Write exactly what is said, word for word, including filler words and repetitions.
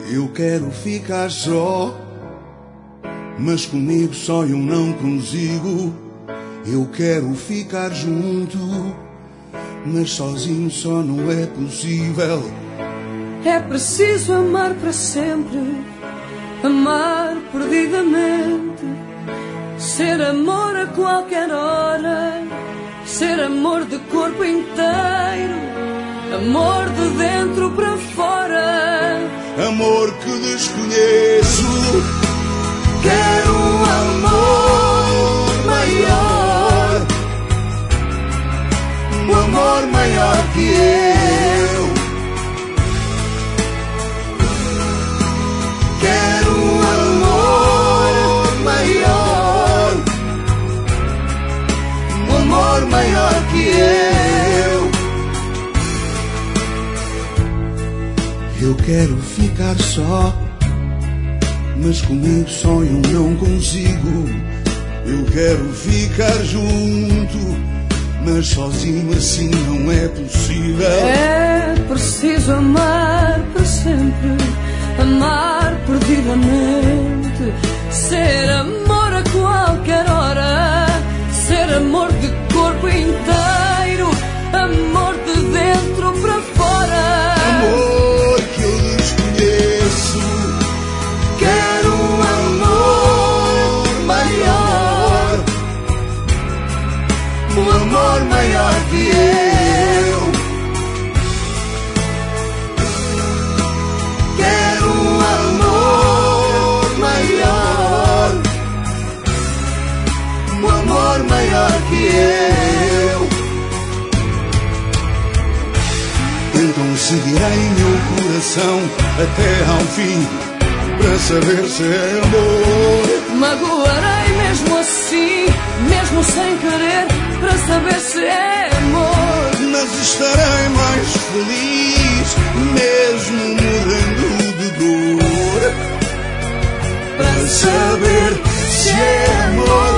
Eu quero ficar só, mas comigo só eu não consigo. Eu quero ficar junto, mas sozinho só não é possível. É preciso amar para sempre, amar perdidamente, ser amor a qualquer hora, ser amor de corpo inteiro, amor de dentro para fora. Amor que desconheço. Quero um amor maior, um amor maior que eu. Quero um amor maior, um amor maior que eu. Eu quero ficar só, mas comigo só eu não consigo. Eu quero ficar junto, mas sozinho assim não é possível. É preciso amar para sempre, amar perdidamente, ser amor a qualquer hora, ser amor de corpo inteiro, amor de dentro para fora. Amor que eu desconheço. Quero um amor maior, um amor maior que eu. Quero um amor maior, um amor maior que eu. Então seguirei meu coração até ao fim, para saber se é amor. Magoarei mesmo assim, mesmo sem querer, para saber se é amor. Mas estarei mais feliz, mesmo morrendo de dor, Para saber se é amor.